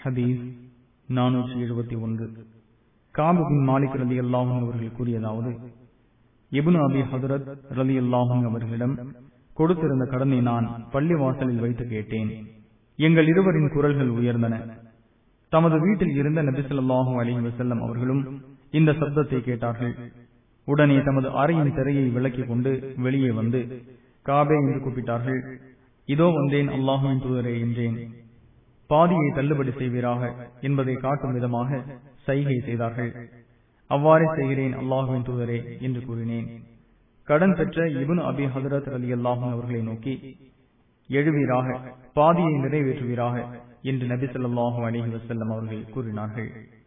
ஹதீஸ் 471. காப் பின் மாலிக் ரலியல்லாஹு அன்ஹு அவர்கள் கூறியதாவது, இப்னு அபி ஹதுரத் ரலியல்லாஹு அன்ஹு அவர்களிடம் கொடுத்திருந்த கடனை நான் பள்ளி வாசலில் வைத்து கேட்டேன். எங்கள் இருவரின் குரல்கள் உயர்ந்தன. தமது வீட்டில் இருந்த நபி ஸல்லல்லாஹு அலைஹி வஸல்லம் அவர்களும் இந்த சப்தத்தை கேட்டார்கள். உடனே தமது அறையின் திரையை விலக்கிக் கொண்டு வெளியே வந்து காபே என்று கூப்பிட்டார்கள். இதோ வந்தேன் அல்லாஹுவின் தூதரே என்றேன். பாதியை தள்ளுபடி செய்வீராக என்பதை காட்டும் விதமாக சைகை செய்தார்கள். அவ்வாறே செய்கிறேன் அல்லாஹுவின் தூதரே என்று கூறினேன். கடன் பெற்ற இப்னு அபி ஹதுரத் ரலியல்லாஹு அன்ஹு அவர்களை நோக்கி, எழுவீராக, பாதியை நிறைவேற்றுவீராக என்று நபி ஸல்லல்லாஹு அலைஹி வஸல்லம் அவர்கள் கூறினார்கள்.